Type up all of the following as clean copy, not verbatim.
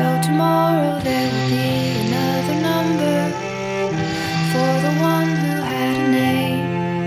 So tomorrow there will be another number for the one who had a name.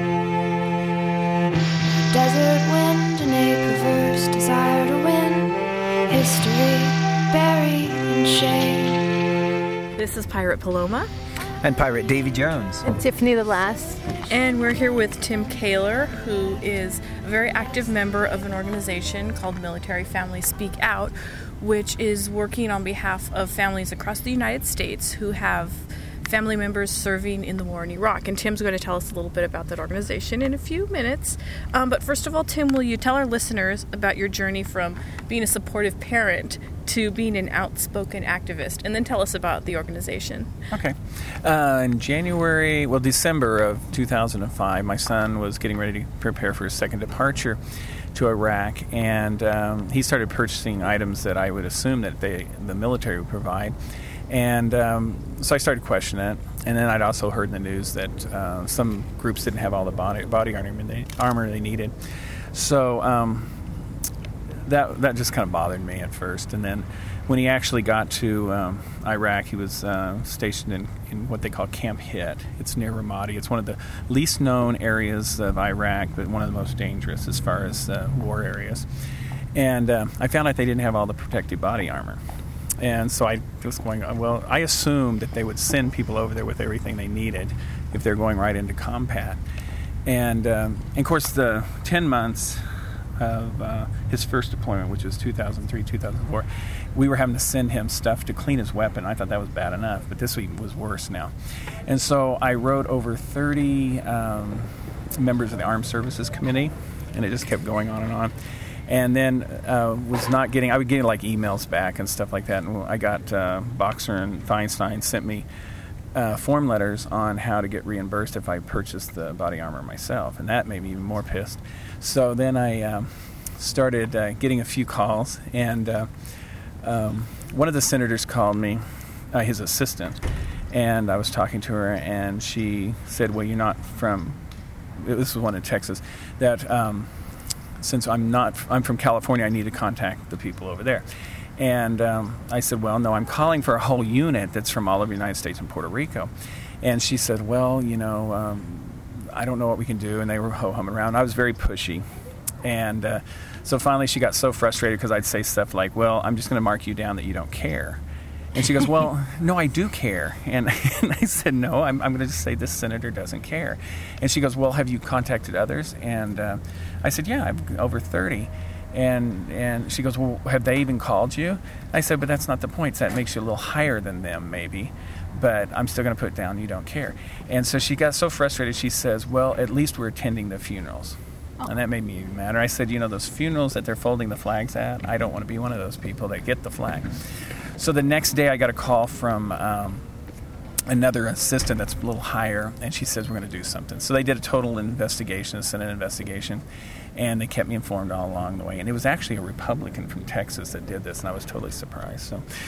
Desert wind and a perverse desire to win. History buried in shame. This is Pirate Paloma. And Pirate Davy Jones. And Tiffany the Last. And we're here with Tim Kaler, who is a very active member of an organization called Military Families Speak Out, which is working on behalf of families across the United States who have family members serving in the war in Iraq. And Tim's going to tell us a little bit about that organization in a few minutes. But first of all, Tim, will you tell our listeners about your journey from being a supportive parent to being an outspoken activist, and then tell us about the organization. Okay. In December of 2005, my son was getting ready to prepare for his second departure to Iraq, and he started purchasing items that I would assume that the military would provide. And so I started questioning it, and then I'd also heard in the news that some groups didn't have all the body armor they needed. So that just kind of bothered me at first. And then when he actually got to Iraq, he was stationed in what they call Camp Hit. It's near Ramadi. It's one of the least known areas of Iraq, but one of the most dangerous as far as war areas. And I found out they didn't have all the protective body armor. And so I was going, well, I assumed that they would send people over there with everything they needed if they're going right into combat. And of course, the 10 months of his first deployment, which was 2003, 2004, we were having to send him stuff to clean his weapon. I thought that was bad enough, but this week was worse now. And so I wrote over 30 members of the Armed Services Committee, and it just kept going on and on. And then I would get like emails back and stuff like that. And I got Boxer and Feinstein sent me form letters on how to get reimbursed if I purchased the body armor myself. And that made me even more pissed. So then I started getting a few calls. And one of the senators called me, his assistant. And I was talking to her, and she said, well, you're not from, this was one in Texas, that since I'm from California, I need to contact the people over there. And I said, well, no, I'm calling for a whole unit that's from all over the United States and Puerto Rico. And she said, well, I don't know what we can do. And they were ho-humming around. I was very pushy. And so finally she got so frustrated because I'd say stuff like, well, I'm just going to mark you down that you don't care. And she goes, well, no, I do care. And I said, no, I'm going to just say this senator doesn't care. And she goes, well, have you contacted others? And I said, yeah, I've over 30. And she goes, well, have they even called you? I said, but that's not the point. That makes you a little higher than them, maybe. But I'm still going to put down you don't care. And so she got so frustrated, she says, well, at least we're attending the funerals. Oh. And that made me even madder. I said, those funerals that they're folding the flags at, I don't want to be one of those people that get the flag. So the next day I got a call from another assistant that's a little higher, and she says we're going to do something. So they did a total investigation, a Senate investigation, and they kept me informed all along the way. And it was actually a Republican from Texas that did this, and I was totally surprised.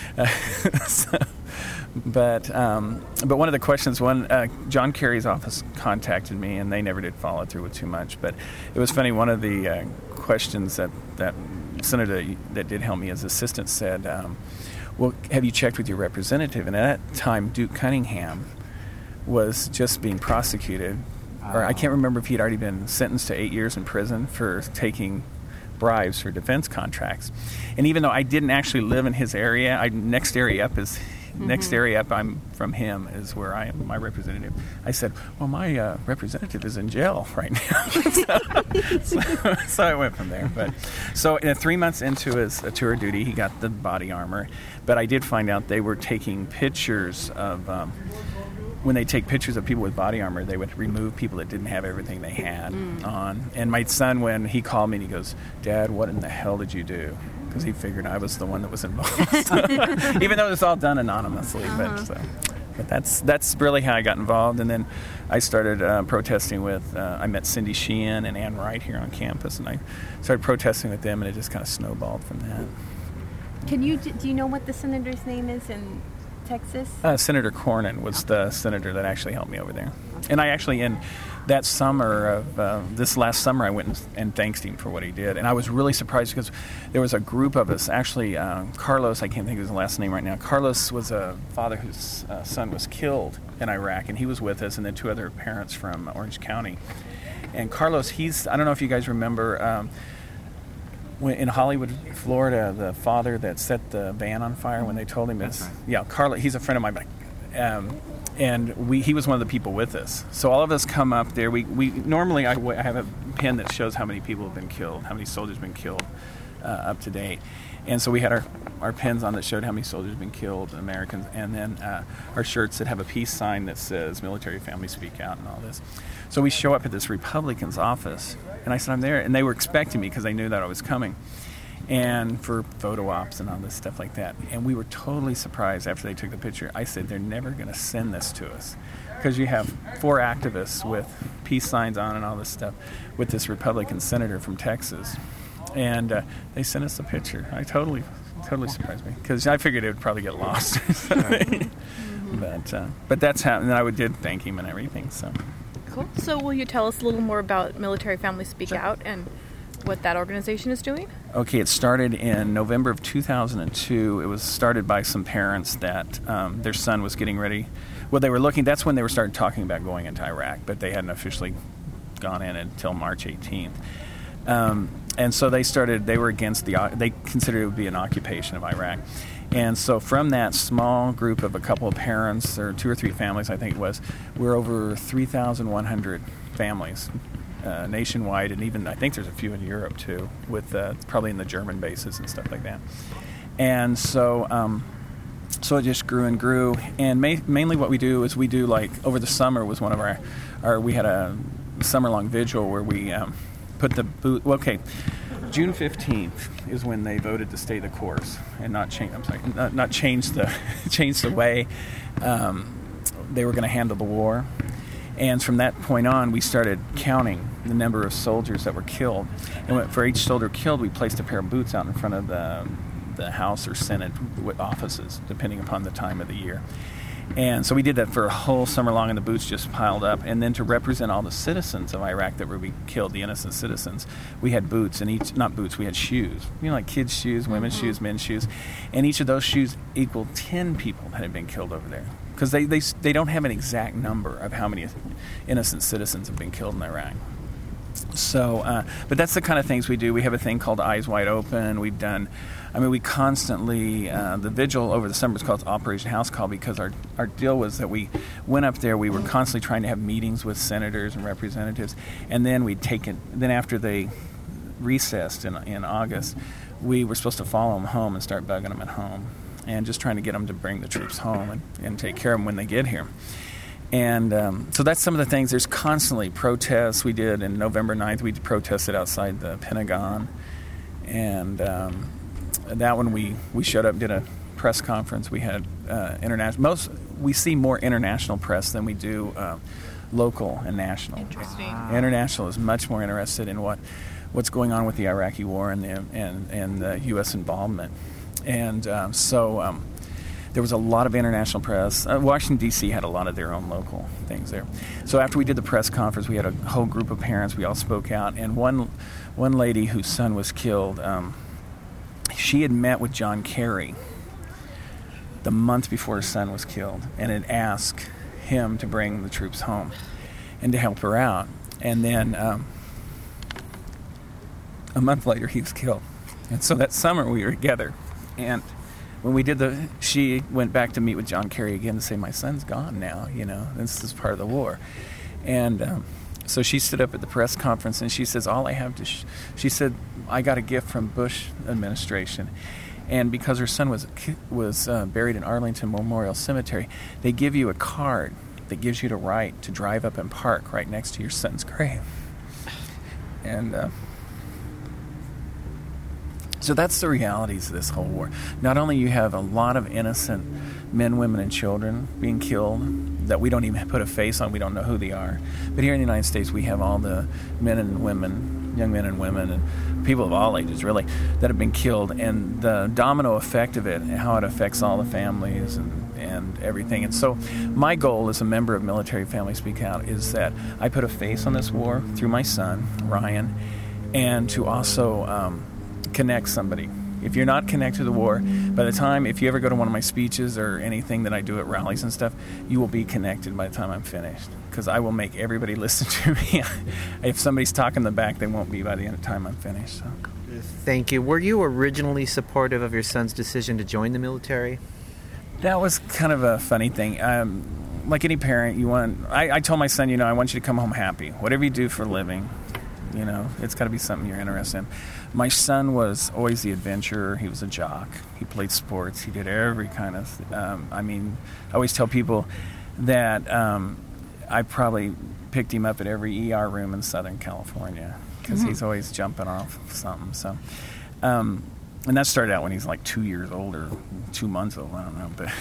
But one of the questions, John Kerry's office contacted me, and they never did follow through with too much. But it was funny, one of the questions that senator that did help me as assistant said, well, have you checked with your representative? And at that time, Duke Cunningham was just being prosecuted. Or I can't remember if he'd already been sentenced to 8 years in prison for taking bribes for defense contracts. And even though I didn't actually live in his area, next area up, I'm from him, is where I am, my representative. I said, well, my representative is in jail right now. so I went from there. But so 3 months into his tour duty, he got the body armor. But I did find out they were taking pictures of, when they take pictures of people with body armor, they would remove people that didn't have everything they had on. And my son, when he called me, and he goes, Dad, what in the hell did you do? Because he figured I was the one that was involved. Even though it was all done anonymously. But that's really how I got involved. And then I started protesting with, I met Cindy Sheehan and Ann Wright here on campus, and I started protesting with them, and it just kind of snowballed from that. Do you know what the senator's name is in Texas? Senator Cornyn was the senator that actually helped me over there. And I actually, in that summer of this last summer, I went and thanked him for what he did. And I was really surprised because there was a group of us. Actually, Carlos, I can't think of his last name right now. Carlos was a father whose son was killed in Iraq, and he was with us, and then 2 other parents from Orange County. And Carlos, I don't know if you guys remember, in Hollywood, Florida, the father that set the van on fire when they told him That's right. Yeah, Carlos, he's a friend of mine. And he was one of the people with us. So all of us come up there. We normally, I have a pin that shows how many people have been killed, how many soldiers have been killed up to date. And so we had our pins on that showed how many soldiers have been killed, Americans, and then our shirts that have a peace sign that says Military Families Speak Out and all this. So we show up at this Republican's office, and I said, I'm there. And they were expecting me because they knew that I was coming. And for photo ops and all this stuff like that. And we were totally surprised after they took the picture. I said, they're never going to send this to us. Because you have 4 activists with peace signs on and all this stuff with this Republican senator from Texas. And they sent us a picture. I totally surprised me. Because I figured it would probably get lost or something. But that's how, and I did thank him and everything. So Cool. So will you tell us a little more about Military Families Speak Out and what that organization is doing? Okay, it started in November of 2002. It was started by some parents that their son was getting ready. Well, they were looking, that's when they were starting talking about going into Iraq, but they hadn't officially gone in until March 18th. And so they were against they considered it would be an occupation of Iraq. And so from that small group of a couple of parents, or 2 or 3 families, I think it was, we're over 3,100 families nationwide, and even I think there's a few in Europe too, with probably in the German bases and stuff like that. And so it just grew and grew. And mainly what we do is like over the summer was one of our we had a summer-long vigil where we put the booth. Well, okay, June 15th is when they voted to stay the course and not change. I'm sorry, not change the way they were going to handle the war. And from that point on, we started counting the number of soldiers that were killed. And for each soldier killed, we placed a pair of boots out in front of the House or Senate offices, depending upon the time of the year. And so we did that for a whole summer long, and the boots just piled up. And then to represent all the citizens of Iraq that were being killed, the innocent citizens, we had boots, and we had shoes. You know, like kids' shoes, women's shoes, men's shoes. And each of those shoes equaled 10 people that had been killed over there. Because they don't have an exact number of how many innocent citizens have been killed in Iraq. So, but that's the kind of things we do. We have a thing called Eyes Wide Open. We constantly, the vigil over the summer was called Operation House Call, because our deal was that we went up there, we were constantly trying to have meetings with senators and representatives, and then then after they recessed in August, we were supposed to follow them home and start bugging them at home, and just trying to get them to bring the troops home and take care of them when they get here. And so that's some of the things. There's constantly protests. We did in November 9th, we protested outside the Pentagon. And that one we showed up and did a press conference. We had we see more international press than we do local and national. Interesting. International is much more interested in what's going on with the Iraqi war and the U.S. involvement. And there was a lot of international press. Washington, D.C. had a lot of their own local things there. So after we did the press conference, we had a whole group of parents. We all spoke out. And one lady whose son was killed, she had met with John Kerry the month before her son was killed and had asked him to bring the troops home and to help her out. And then a month later, he was killed. And so that summer, we were together. And when we did she went back to meet with John Kerry again to say, my son's gone now, this is part of the war. And so she stood up at the press conference and she says, all I have to, she said, I got a gift from Bush administration. And because her son was buried in Arlington Memorial Cemetery, they give you a card that gives you the right to drive up and park right next to your son's grave. And so that's the realities of this whole war. Not only you have a lot of innocent men, women, and children being killed that we don't even put a face on, we don't know who they are. But here in the United States, we have all the men and women, young men and women, and people of all ages, really, that have been killed. And the domino effect of it, and how it affects all the families and everything. And so my goal as a member of Military Family Speak Out is that I put a face on this war through my son, Ryan, and to also connect somebody. If you're not connected to the war, by the time, if you ever go to one of my speeches or anything that I do at rallies and stuff, you will be connected by the time I'm finished, because I will make everybody listen to me. If somebody's talking in the back, they won't be by the time I'm finished. So. Thank you. Were you originally supportive of your son's decision to join the military? That was kind of a funny thing. Like any parent, I told my son, I want you to come home happy. Whatever you do for a living, it's got to be something you're interested in. My son was always the adventurer. He was a jock. He played sports. He did every kind of... I always tell people that I probably picked him up at every ER room in Southern California, because he's always jumping off something. So, and that started out when he's like 2 years old or 2 months old. I don't know, but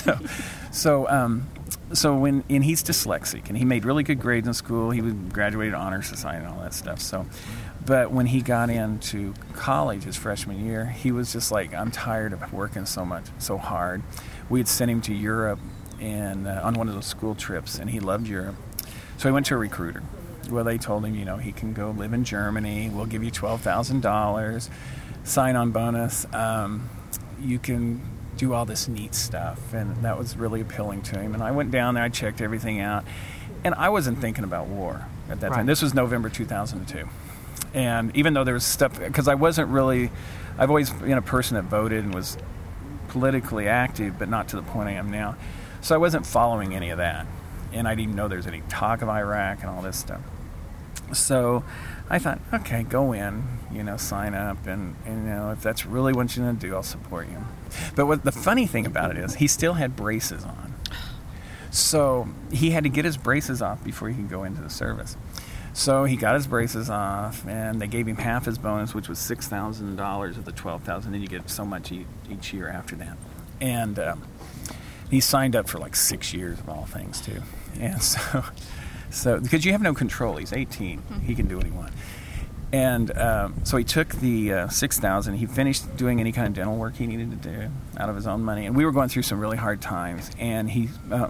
so when he's dyslexic, and he made really good grades in school. He graduated honor society and all that stuff. So, but when he got into college his freshman year, he was just like, I'm tired of working so hard. We had sent him to Europe and on one of those school trips, and he loved Europe. So he went to a recruiter. Well, they told him, he can go live in Germany. We'll give you $12,000 sign-on bonus. You can do all this neat stuff, and that was really appealing to him. And I went down there, I checked everything out, and I wasn't thinking about war at that time. This was November 2002. And even though there was stuff, because I've always been a person that voted and was politically active, but not to the point I am now. So I wasn't following any of that. And I didn't even know there was any talk of Iraq and all this stuff. So I thought, okay, go in, sign up, and if that's really what you're going to do, I'll support you. But the funny thing about it is he still had braces on. So he had to get his braces off before he could go into the service. So he got his braces off, and they gave him half his bonus, which was $6,000 of the $12,000. Then you get so much each year after that. And he signed up for like 6 years of all things, too. And so because you have no control. He's 18. He can do what he wants. And so he took the $6,000. He finished doing any kind of dental work he needed to do out of his own money. And we were going through some really hard times. And he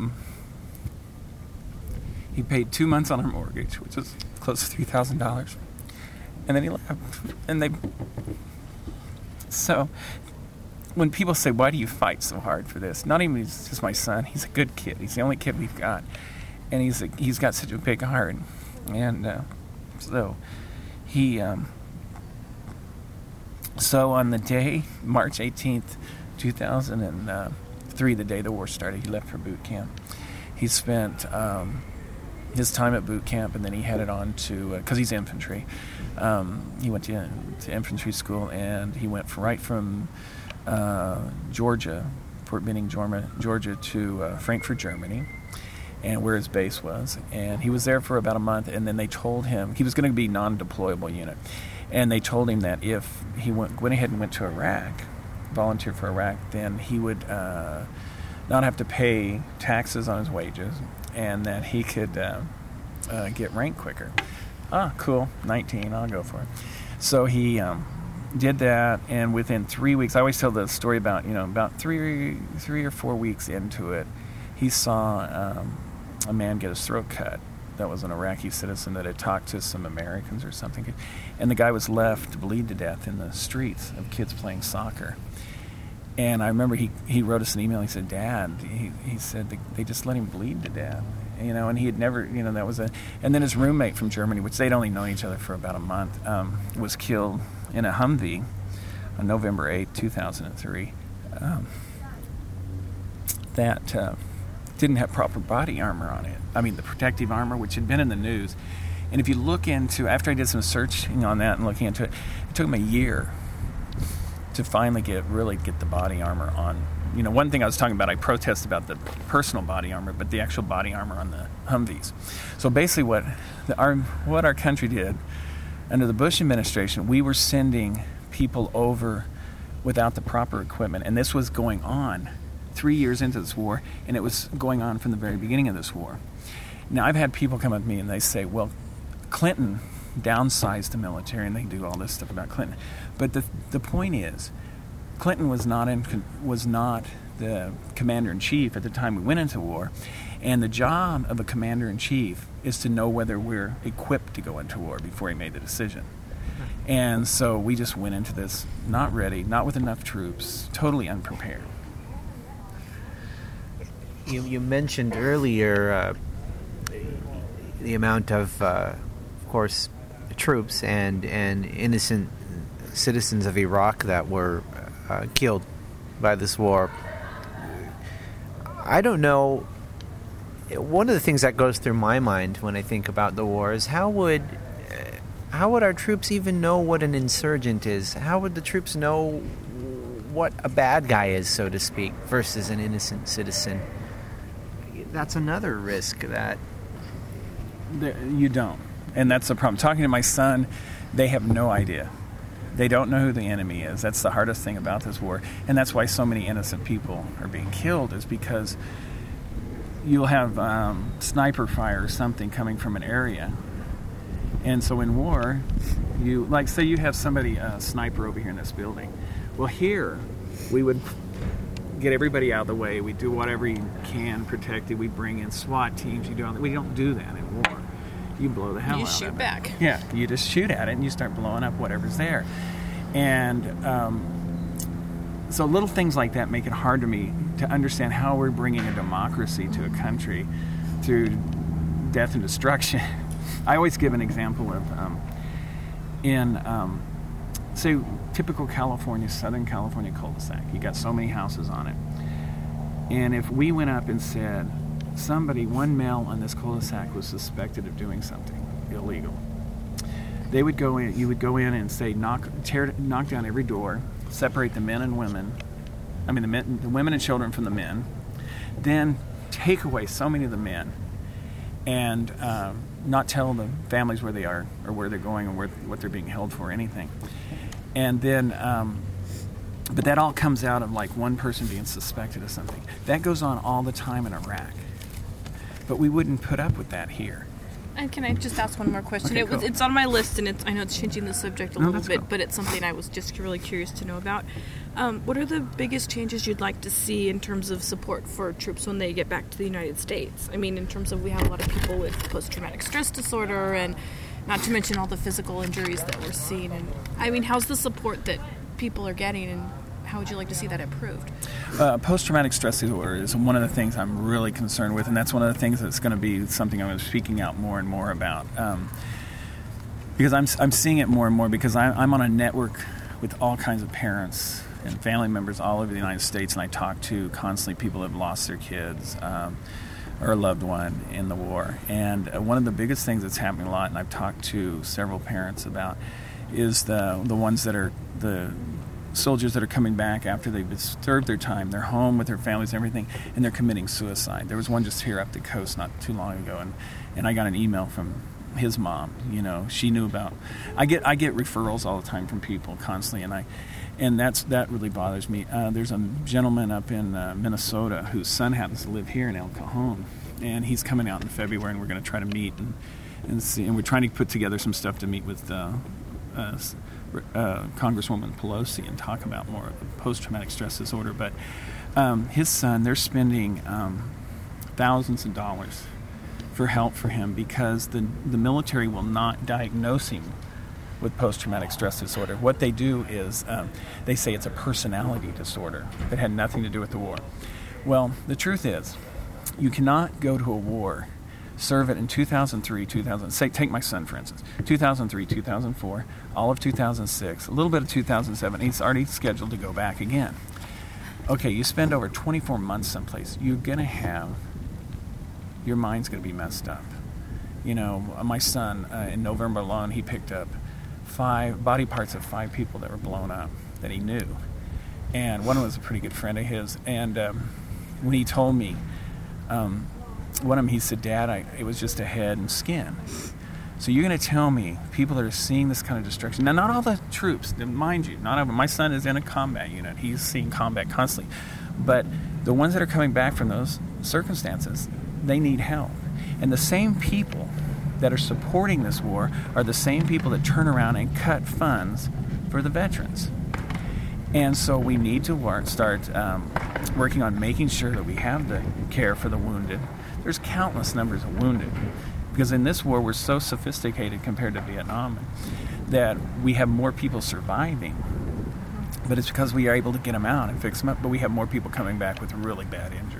paid 2 months on our mortgage, which was close to $3,000. And then he left. So when people say, why do you fight so hard for this? Not even he's just my son. He's a good kid. He's the only kid we've got. And he's got such a big heart. And so he... So on the day, March 18th, 2003, the day the war started, he left for boot camp. He spent his time at boot camp, and then he headed on to, because he's infantry, he went to infantry school, and he went right from Georgia, Fort Benning, Georgia, to Frankfurt, Germany, and where his base was. And he was there for about a month, and then they told him he was going to be non-deployable unit. And they told him that if he went ahead and went to Iraq, volunteered for Iraq, then he would not have to pay taxes on his wages, and that he could get ranked quicker. Cool, 19, I'll go for it. So he did that, and within 3 weeks, I always tell the story about, about three or 4 weeks into it, he saw a man get his throat cut. That was an Iraqi citizen that had talked to some Americans or something. And the guy was left to bleed to death in the streets of kids playing soccer. And I remember he wrote us an email. He said, Dad, he said they just let him bleed to death. And he had never, that was and then his roommate from Germany, which they'd only known each other for about a month, was killed in a Humvee on November 8th, 2003. That didn't have proper body armor on it. I mean, the protective armor, which had been in the news. And if you look into, after I did some searching on that and looking into it, it took him a year to finally get the body armor on. One thing I was talking about, I protest about the personal body armor, but the actual body armor on the Humvees. So basically what our country did, under the Bush administration, we were sending people over without the proper equipment. And this was going on 3 years into this war, and it was going on from the very beginning of this war. Now, I've had people come up to me and they say, well, Clinton downsized the military, and they do all this stuff about Clinton. But the point is, Clinton was not the commander-in-chief at the time we went into war. And the job of a commander-in-chief is to know whether we're equipped to go into war before he made the decision. And so we just went into this not ready, not with enough troops, totally unprepared. You mentioned earlier the amount of course, troops and innocent citizens of Iraq that were killed by this war. I don't know. One of the things that goes through my mind when I think about the war is how would our troops even know what an insurgent is? How would the troops know what a bad guy is, so to speak, versus an innocent citizen? That's another risk that you don't. And that's the problem. Talking to my son, they have no idea. They don't know who the enemy is. That's the hardest thing about this war. And that's why so many innocent people are being killed, is because you'll have sniper fire or something coming from an area. And so in war, say you have somebody, a sniper over here in this building. Well, here, we would get everybody out of the way. We do whatever you can, protect it. We bring in SWAT teams. We don't do that in war. You blow the hell out of it. You shoot back. Yeah, you just shoot at it and you start blowing up whatever's there. And so little things like that make it hard to me to understand how we're bringing a democracy to a country through death and destruction. I always give an example of say, typical California, Southern California cul-de-sac. You got so many houses on it. And if we went up and said, one male on this cul-de-sac was suspected of doing something illegal, they would go in. You would go in and say, knock down every door, separate the men and women. I mean, the women and children from the men. Then take away so many of the men, and not tell the families where they are or where they're going or what they're being held for or anything. And then, but that all comes out of like one person being suspected of something. That goes on all the time in Iraq. But we wouldn't put up with that here. And can I just ask one more question? Okay, cool. It's on my list, and I know it's changing the subject a little bit, cool. But it's something I was just really curious to know about. What are the biggest changes you'd like to see in terms of support for troops when they get back to the United States? I mean, in terms of we have a lot of people with post-traumatic stress disorder, and not to mention all the physical injuries that we're seeing. And I mean, how's the support that people are getting, and how would you like to see that improved? Post-traumatic stress disorder is one of the things I'm really concerned with, and that's one of the things that's going to be something I'm speaking out more and more about. Because I'm seeing it more and more, because I'm on a network with all kinds of parents and family members all over the United States, and I talk to constantly people that have lost their kids or a loved one in the war. And one of the biggest things that's happening a lot, and I've talked to several parents about, is the ones that are the soldiers that are coming back after they've served their time. They're home with their families and everything, and they're committing suicide. There was one just here up the coast not too long ago, and I got an email from his mom. You know, she knew about. I get referrals all the time from people constantly, and that really bothers me. There's a gentleman up in Minnesota whose son happens to live here in El Cajon, and he's coming out in February, and we're going to try to meet and see. And we're trying to put together some stuff to meet with Congresswoman Pelosi and talk about more of the post-traumatic stress disorder. But his son, they're spending thousands of dollars for help for him, because the military will not diagnose him with post-traumatic stress disorder. What they do is they say it's a personality disorder that had nothing to do with the war. Well, the truth is, you cannot go to a war, serve it in 2003, take my son for instance, 2003, 2004, all of 2006, a little bit of 2007, he's already scheduled to go back again. Okay, you spend over 24 months someplace, your mind's going to be messed up. You know, my son, in November alone, he picked up 5 body parts of 5 people that were blown up that he knew. And one was a pretty good friend of his. And when he told me, one of them, he said, "Dad, it was just a head and skin." So you're going to tell me people that are seeing this kind of destruction. Now, not all the troops, mind you, not all. My son is in a combat unit. He's seeing combat constantly. But the ones that are coming back from those circumstances, they need help. And the same people that are supporting this war are the same people that turn around and cut funds for the veterans. And so we need to start working on making sure that we have the care for the wounded. There's countless numbers of wounded, because in this war we're so sophisticated compared to Vietnam that we have more people surviving. But it's because we are able to get them out and fix them up, but we have more people coming back with really bad injuries.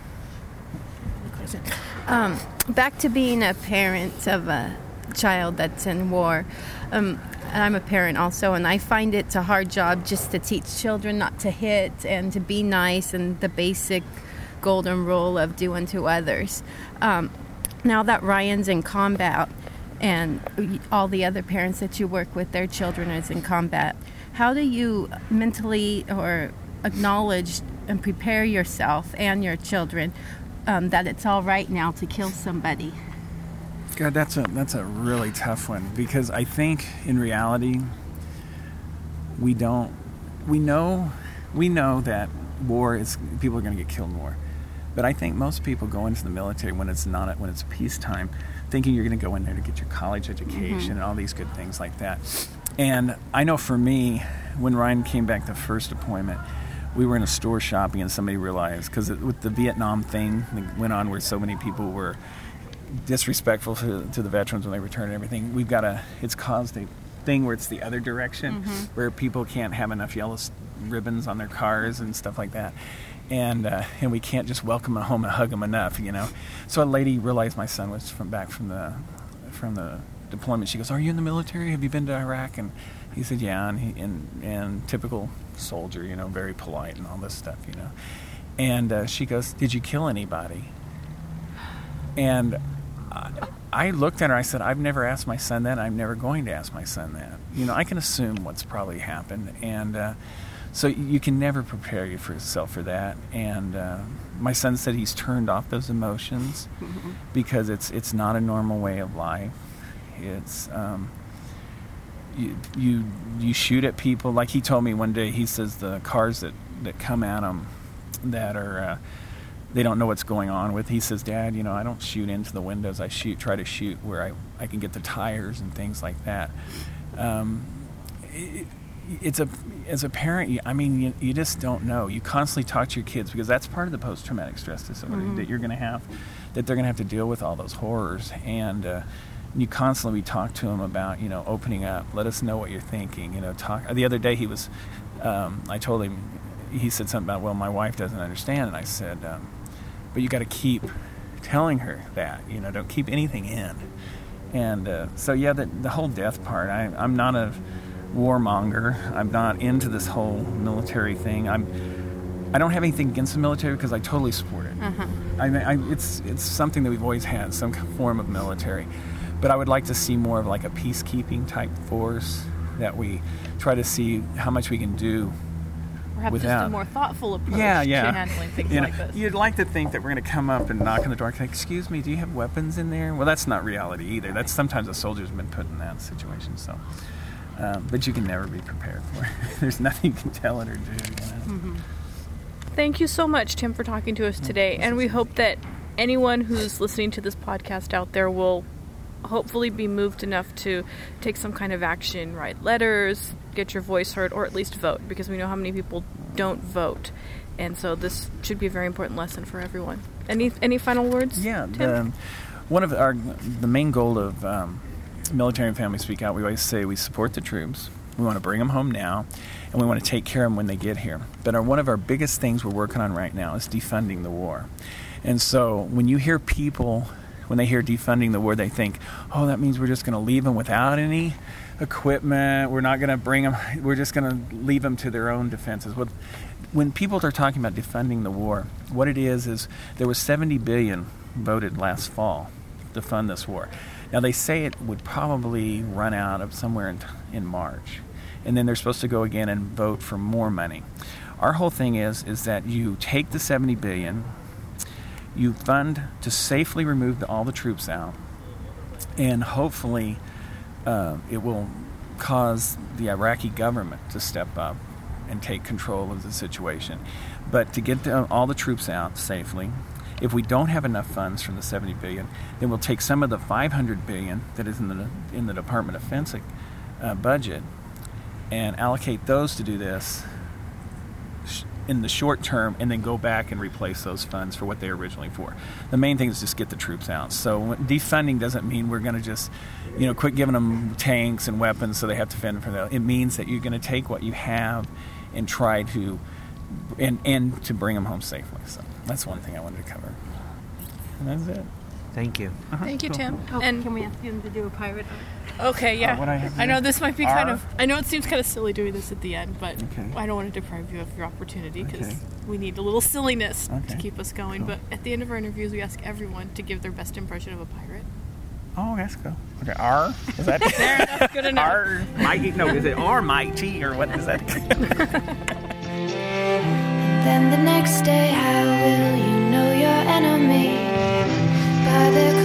Back to being a parent of a child that's in war. I'm a parent also, and I find it's a hard job just to teach children not to hit and to be nice and the basic golden rule of do unto others. Now that Ryan's in combat and all the other parents that you work with, their children is in combat, how do you mentally or acknowledge and prepare yourself and your children that it's all right now to kill somebody? God, that's a really tough one, because I think in reality we know that war is, people are going to get killed in war. But I think most people go into the military when it's peacetime, thinking you're going to go in there to get your college education and all these good things like that. And I know for me, when Ryan came back the first deployment, we were in a store shopping and somebody realized, because with the Vietnam thing that went on where so many people were disrespectful to the veterans when they returned and everything, it's caused a thing where it's the other direction, where people can't have enough yellow ribbons on their cars and stuff like that. And we can't just welcome them home and hug them enough, So a lady realized my son was from the deployment. She goes, "Are you in the military? Have you been to Iraq?" And he said, "Yeah." And typical soldier, very polite and all this stuff, And she goes, "Did you kill anybody?" And I looked at her. I said, "I've never asked my son that. And I'm never going to ask my son that. I can assume what's probably happened." And so you can never prepare yourself for that. And my son said he's turned off those emotions because it's not a normal way of life. It's you shoot at people. Like he told me one day, he says the cars that come at him that are they don't know what's going on with. He says, "Dad, I don't shoot into the windows. I try to shoot where I can get the tires and things like that." As a parent, you just don't know. You constantly talk to your kids, because that's part of the post-traumatic stress disorder that you're going to have, that they're going to have to deal with all those horrors. And you constantly talk to them about, opening up. Let us know what you're thinking. Talk. The other day I told him, he said something about, "Well, my wife doesn't understand." And I said, "But you got to keep telling her that. Don't keep anything in." And so yeah, the whole death part. I'm not a warmonger. I'm not into this whole military thing. I don't have anything against the military, because I totally support it. It's something that we've always had, some form of military. But I would like to see more of like a peacekeeping type force, that we try to see how much we can do. Perhaps without. just a more thoughtful approach to Yeah. handling things like this. You'd like to think that we're going to come up and knock on the door and say, "Excuse me, do you have weapons in there?" Well, that's not reality either. That's sometimes a soldier's been put in that situation. So, but you can never be prepared for it. There's nothing you can tell it or do. Thank you so much, Tim, for talking to us today. And we hope that anyone who's listening to this podcast out there will hopefully be moved enough to take some kind of action, write letters, get your voice heard, or at least vote, because we know how many people don't vote. And so this should be a very important lesson for everyone. Any final words? Yeah, Tim? one of the main goal of Military and Family Speak Out, we always say we support the troops. We want to bring them home now, and we want to take care of them when they get here. But one of our biggest things we're working on right now is defunding the war. And so when you hear people, when they hear defunding the war, they think, "Oh, that means we're just going to leave them without any equipment. We're not going to bring them. We're just going to leave them to their own defenses." When people are talking about defunding the war, what it is there was $70 billion voted last fall to fund this war. Now they say it would probably run out of somewhere in March, and then they're supposed to go again and vote for more money. Our whole thing is that you take the $70 billion, you fund to safely remove all the troops out, and hopefully it will cause the Iraqi government to step up and take control of the situation. But to get all the troops out safely, if we don't have enough funds from the $70 billion, then we'll take some of the $500 billion that is in the Department of Defense budget and allocate those to do this, in the short term and then go back and replace those funds for what they were originally for. The main thing is just get the troops out. So defunding doesn't mean we're going to just, quit giving them tanks and weapons so they have to fend for that. It means that you're going to take what you have and try to, and to bring them home safely. So that's one thing I wanted to cover. And that's it. Thank you. Thank you, Tim. Oh, And can we ask him to do a pirate? okay, yeah. what I have I know here? this might be R? I know it seems kind of silly doing this at the end, but Okay. I don't want to deprive you of your opportunity because Okay. we need a little silliness to Okay. keep us going. Cool. But at the end of our interviews, we ask everyone to give their best impression of a pirate. Oh, that's cool. Okay, R? Is that There, that's good enough. R? Mighty? No, is it R mighty or what is that? Then the next day, how will you know your enemy? By their